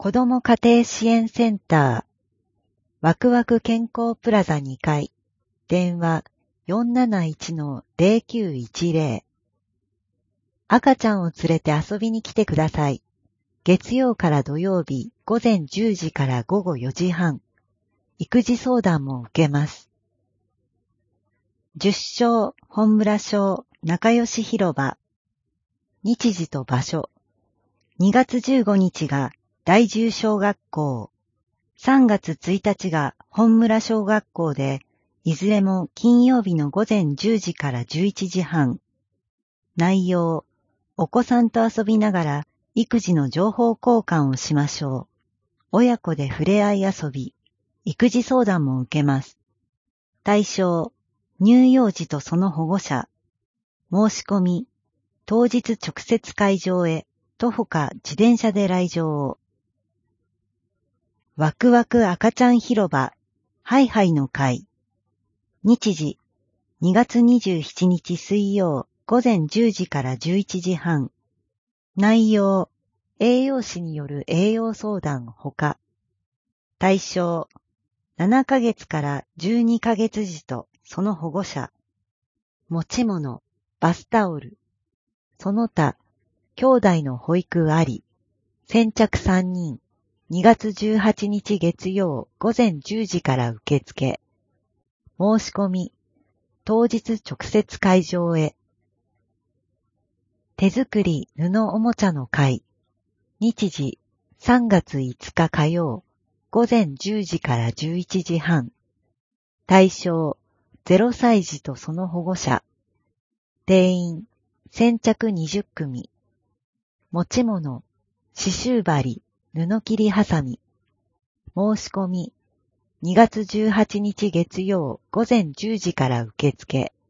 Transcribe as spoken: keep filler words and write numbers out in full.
子ども家庭支援センター、ワクワク健康プラザにかい、電話 よんなないちのゼロきゅういちゼロ。赤ちゃんを連れて遊びに来てください。月曜から土曜日ごぜんじゅうじからごごよじはん。育児相談も受けます。十勝本村小仲良し広場。日時と場所。にがつじゅうごにちが第十小学校。さんがつついたちが本村小学校で、いずれも金曜日のごぜんじゅうじからじゅういちじはん。内容、お子さんと遊びながら育児の情報交換をしましょう。親子で触れ合い遊び、育児相談も受けます。対象、乳幼児とその保護者。申し込み、当日直接会場へ、徒歩か自転車で来場を。ワクワク赤ちゃん広場、ハイハイの会。日時、にがつにじゅうしちにち水曜、ごぜんじゅうじからじゅういちじはん。内容、栄養士による栄養相談ほか。対象、ななかげつからじゅうにかげつ児とその保護者。持ち物、バスタオル。その他、兄弟の保育あり。先着さんにん。にがつじゅうはちにち月曜ごぜんじゅうじから受付。申し込み、当日直接会場へ。手作り布おもちゃの会。日時、さんがついつか火曜、ごぜんじゅうじからじゅういちじはん。対象、ゼロさい児とその保護者。定員、先着にじゅっくみ。持ち物、刺繍針、布切りはさみ。申し込み、にがつじゅうはちにち月曜ごぜんじゅうじから受付。